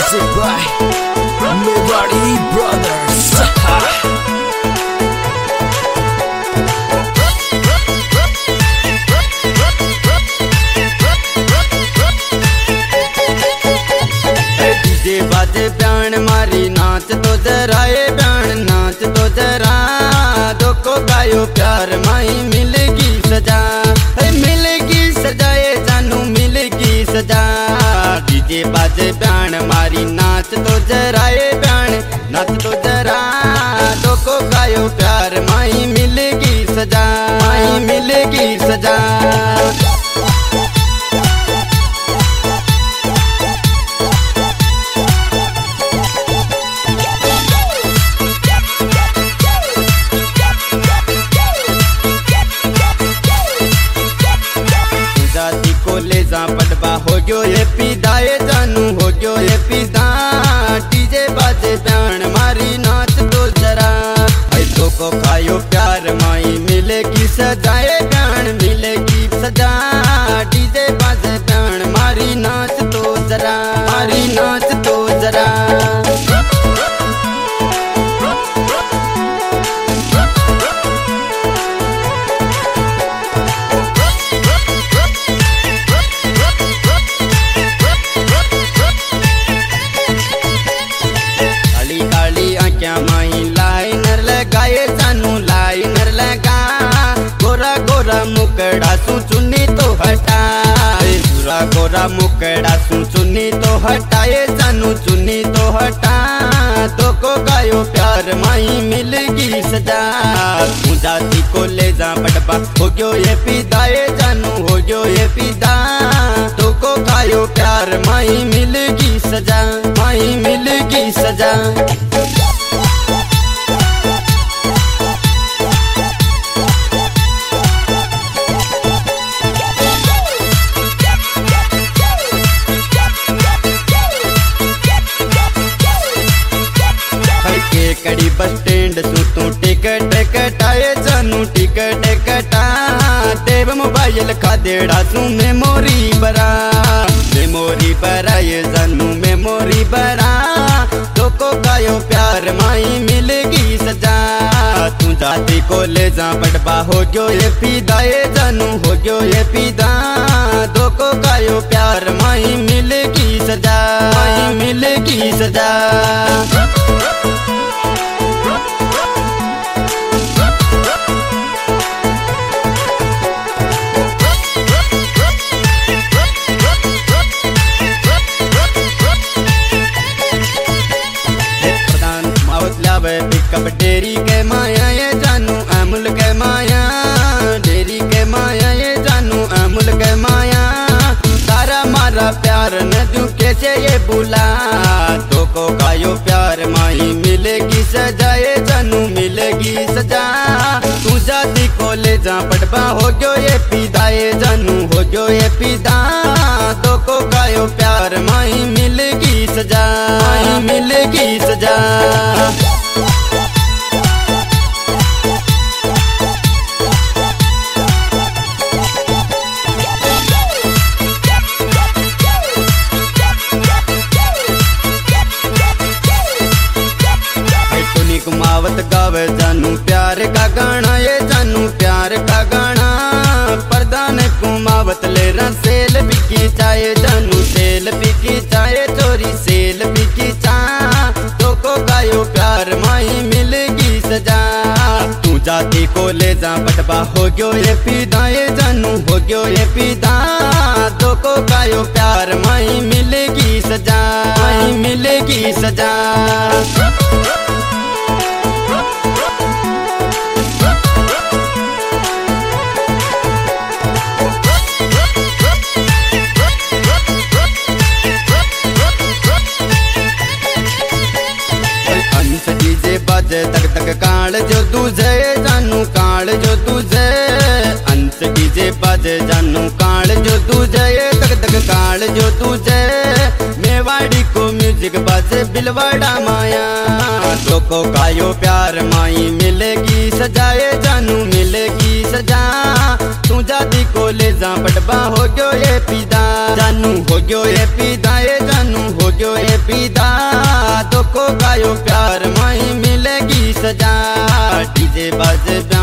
Music by Mewari Brothers. DJ बाजे प्याण मारी नाच तो जरा ये प्याण नाच तो जरा दो को गायो प्यार माई मिलेगी सजा मिलेगी सजा ये जानू मिलेगी सजा। डीजे बाजे प्याण मारी नाच तो जरा ये प्याण नाच तो जरा दो को गायो प्यार माई मिलेगी सजा माई मिलेगी सजा। ले जा पटवा हो गयो ये पीदा ये जानू हो गयो ये पीदा। डीजे बाजे प्याण मारी नाच तो जरा तो को खायो प्यार माई मिलेगी सजा ये प्याण मिलेगी सजा। डीजे बाजे प्याण मारी नाच तो जरा मारी नाच तो जरा। क्या माही लाइनर लगाए जानू लाइनर लगा गोरा गोरा मुकड़ा सु चुन्नी तो हटाए गोरा गोरा मुकड़ा सु चुन्नी तो हटाए जानू चुन्नी तो हटा तो को गायो प्यार माही मिलेगी सजा। तू जाती को ले जा पटपा हो गयो ये पीदा ये जानू हो गयो ये पीदा तो को गायो प्यार माही मिलेगी सजा माही मिलेगी सजा। कड़ी बस स्टैंड सु तू टिकट कटाए जानू टिकट कटा देव मोबाइल का देड़ा सु मेमोरी बरा ये जानू मेमोरी बरा तो को गायो प्यार माई मिलेगी सजा। तू जाती को ले जा पटवा हो गयो ये पीदा ये जानू हो गयो ये पीदा तो को गायो प्यार माई मिलेगी सजा माई मिलेगी सजा। पिकअप डेरी के माया ये जानू अमूल के माया डेरी के माया ये जानू अमूल के माया तारा मारा प्यार न तू कैसे ये बुला तो को गायो प्यार माही मिलेगी सजा ये जानू मिलेगी सजा। तू जाती को ले जा पटवा हो गयो ये पीदा ये जानू हो गयो ये पीदा तो को गायो प्यार माही मिलेगी सजा माही मिलेगी सजा। कुमावत गावे जानू प्यार का गाना ये जानू प्यार का गाना प्रधान कुमावत ले सेल बिकी चाहे जानू सेल बिकी चाहे चोरी सेल बिकी चा तो को गायो प्यार माही मिलेगी सजा। तू जाती को ले जा पटवा हो गयो ये पीदा ये जानू हो गयो ये पीदा तो को गायो प्यार माही मिलेगी सजा माही मिलेगी सजा। बाजे तक तक काल जो तुझे जानू काल जो तुझे अंत डीजे बाजे जानू काल जो तुझे तक तक काल जो तुझे मेवाड़ी को म्यूजिक बाजे बिलवाड़ा माया तो को गायो प्यार माई मिलेगी सजाए जानू मिलेगी सजा। तू जाती को ले जा पटवा हो गयो ये पीदा जानू हो गयो ये पीदा ये जानू हो गयो ये विदा तो को गायो प्यार मई मिलेगी सजा। डीजे बज